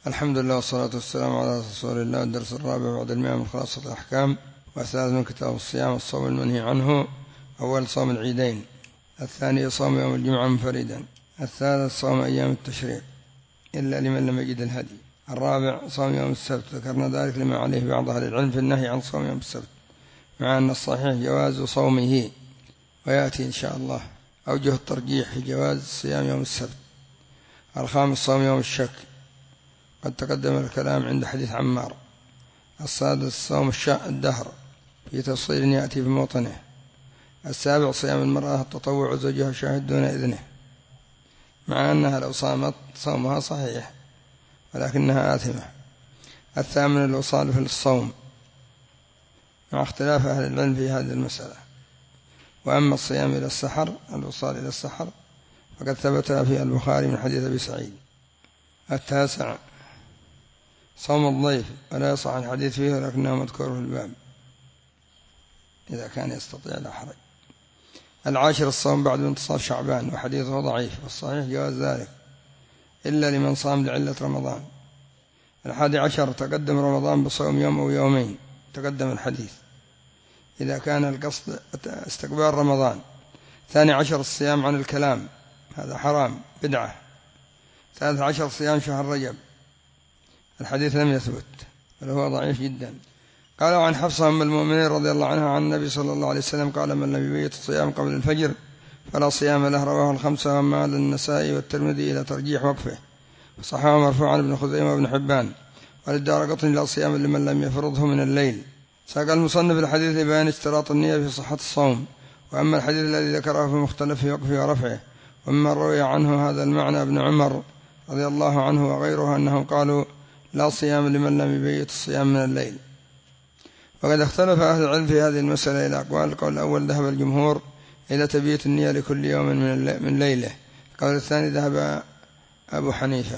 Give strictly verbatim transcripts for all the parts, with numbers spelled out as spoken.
الحمد لله والصلاة والسلام على رسول الله. الدرس الرابع بعد المئة من خلاصة الأحكام، والثالث من كتاب الصيام الصوم المنهي عنه. أول صوم العيدين، الثاني صوم يوم الجمعة منفردا، الثالث صوم أيام التشريق إلا لمن لم يجد الهدي، الرابع صوم يوم السبت. ذكرنا ذلك لما عليه بعض أهل العلم في النهي عن صوم يوم السبت، مع أن الصحيح جواز صومه، ويأتي إن شاء الله أوجه الترجيح في جواز صيام يوم السبت. الخامس صوم يوم الشك، قد تقدم الكلام عند حديث عمار. السادس صوم الدهر في تفصيل يأتي في موطنه. السابع صيام المرأة التطوع وزوجها شاهد دون إذنه، مع أنها لو صامت صومها صحيح ولكنها آثمة. الثامن الوصال في الصوم، مع اختلاف أهل العلم في هذه المسألة. وأما الصيام إلى السحر، الوصال إلى السحر، فقد ثبت في البخاري من حديث أبي سعيد. التاسع صوم الضيف، ولا يصح الحديث فيه ولكنه مذكور في الباب إذا كان يستطيع لا حرج. العاشر الصوم بعد انتصاف شعبان، وحديثه ضعيف، والصحيح جواز ذلك إلا لمن صام لعلة رمضان. الحادي عشر تقدم رمضان بصوم يوم أو يومين، تقدم الحديث إذا كان القصد استقبال رمضان. ثاني عشر الصيام عن الكلام، هذا حرام بدعة. ثالث عشر صيام شهر رجب، الحديث لم يثبت بل هو ضعيف جدا. قالوا عن حفصة أم المؤمنين رضي الله عنها عن النبي صلى الله عليه وسلم قال: من لم يبيت الصيام قبل الفجر فلا صيام له. رواه الخمسة وما للنسائي والترمذي إلى ترجيح وقفه، وصححه مرفوعا ابن خزيمة وابن حبان، وللدارقطني لا صيام لمن لم يفرضه من الليل. ساق المصنف الحديث لبيان اشتراط النية في صحة الصوم. وأما الحديث الذي ذكره في مختلف وقفه ورفعه، ومما روي عنه هذا المعنى ابن عمر رضي الله عنه وغيره أنهم قالوا: لا صيام لمن لم يبيت الصيام من الليل. وقد اختلف أهل العلم في هذه المسألة إلى أقوال. القول الأول ذهب الجمهور إلى تبييت النية لكل يوم من ليله. القول الثاني ذهب أبو حنيفة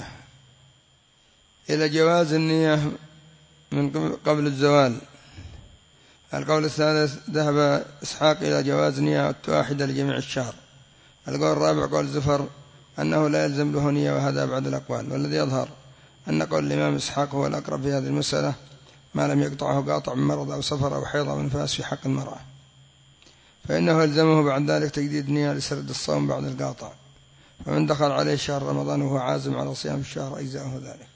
إلى جواز النية من قبل الزوال. القول الثالث ذهب إسحاق إلى جواز نية واحدة لجميع الشهر. القول الرابع قول زفر أنه لا يلزم له نية، وهذا بعد الأقوال. والذي يظهر أن قول الإمام إسحاق هو الأقرب في هذه المسألة، ما لم يقطعه قاطع من مرض أو سفر أو حيض أو نفاس في حق المرأة، فإنه يلزمه بعد ذلك تجديد نية لسرد الصوم بعد القاطع. فمن دخل عليه شهر رمضان وهو عازم على صيام الشهر أجزاءه ذلك.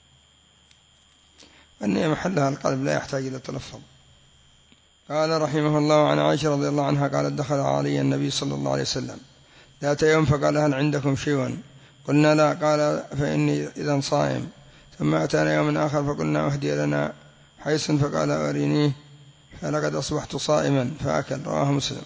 النية محلها القلب، لا يحتاج إلى تلفظ. قال رحمه الله عن عائشة رضي الله عنها قالت: دخل علي النبي صلى الله عليه وسلم ذات يوم فقال: هل عندكم شيء؟ قلنا: لا. قال: فإني إذا صائم. ثم أتانا يوم آخر فقلنا: أهدي لنا حيث، فقال: أرينيه، فلقد أصبحت صائما، فأكل. رواه مسلم.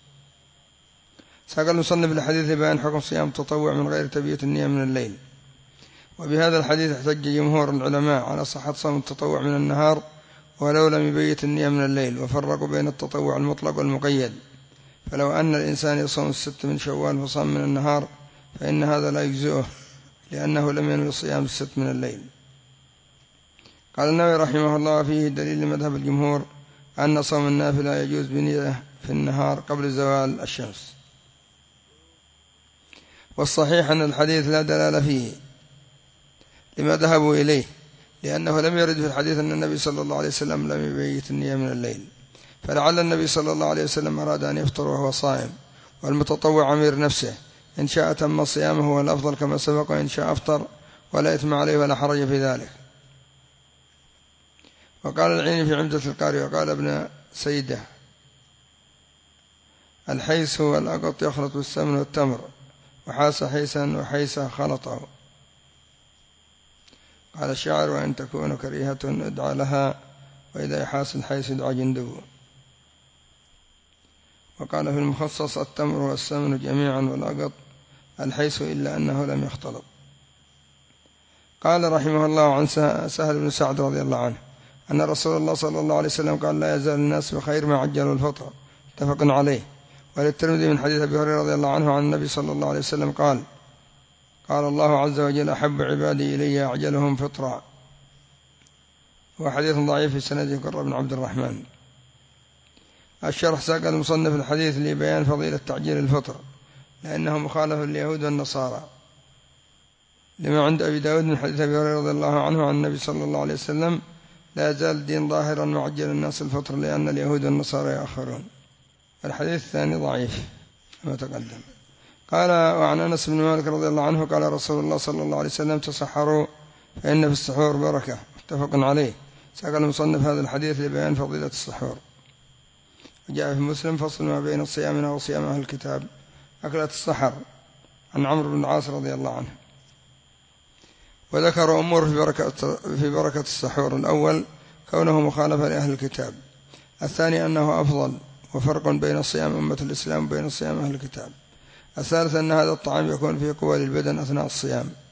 ساق المصنف الحديث بيان حكم صيام التطوع من غير تبييت النية من الليل. وبهذا الحديث احتج جمهور العلماء على صحة صوم التطوع من النهار ولو لم يبيت النية من الليل، وفرقوا بين التطوع المطلق والمقيد. فلو أن الإنسان يصوم الست من شوال فصام من النهار فإن هذا لا يجزئه، لأنه لم ينوي صيام الست من الليل. قال النووي رحمه الله: فيه دليل لمذهب الجمهور أن صوم النافلة يجوز بنية في النهار قبل زوال الشمس. والصحيح أن الحديث لا دلالة فيه لما ذهبوا إليه، لأنه لم يرد في الحديث أن النبي صلى الله عليه وسلم لم يبيت النية من الليل. فلعل النبي صلى الله عليه وسلم أراد أن يفطر وهو صائم، والمتطوع أمير نفسه، إن شاء تم صيامه والأفضل كما سبق، وإن شاء أفطر ولا إثم عليه ولا حرج في ذلك. وقال العيني في عمدة القاري وقال ابن سيدة: الحيس والأقط يخلط بالسمن والتمر، وحاس حيسا وحيسا خلطه. قال الشاعر: وإن تكون كريهة ادعى لها، وإذا يحاس الحيس ادعى جندب. وقال في المخصص: التمر والسمن جميعا، والأقط الحيس إلا أنه لم يختلط. قال رحمه الله عن سهل بن سعد رضي الله عنه أن رسول الله صلى الله عليه وسلم قال: لا يزال الناس بخير ما عجلوا الفطر. متفق عليه. وللترمذي من حديث أبي هريرة رضي الله عنه عن النبي صلى الله عليه وسلم قال: قال الله عز وجل: أحب عبادي إلي أعجلهم فطرا. وحديث ضعيف في سنده قرة بن عبد الرحمن. الشرح ساق المصنف الحديث لبيان فضيلة تعجيل الفطر، لأنه مخالف لليهود والنصارى. لما عند أبي داود من حديث أبي هريرة رضي الله عنه عن النبي صلى الله عليه وسلم: لا يزال الدين ظاهرا معجل الناس الفطر لأن اليهود والنصارى يأخرون. الحديث الثاني ضعيف كما تقدم. قال: وعن أنس بن مالك رضي الله عنه قال رسول الله صلى الله عليه وسلم: تصحروا فإن في السحور بركة. متفق عليه. ساق المصنف هذا الحديث لبيان فضيلة السحور. وجاء في مسلم: فصل ما بين صيامنا وصيام أهل الكتاب أكلة السحر، عن عمرو بن العاص رضي الله عنه. وذكر أمور في بركة, في بركة السحور: الأول كونه مخالفة لأهل الكتاب، الثاني أنه أفضل وفرق بين صيام أمة الإسلام وبين صيام أهل الكتاب، الثالث أن هذا الطعام يكون فيه قوى للبدن أثناء الصيام،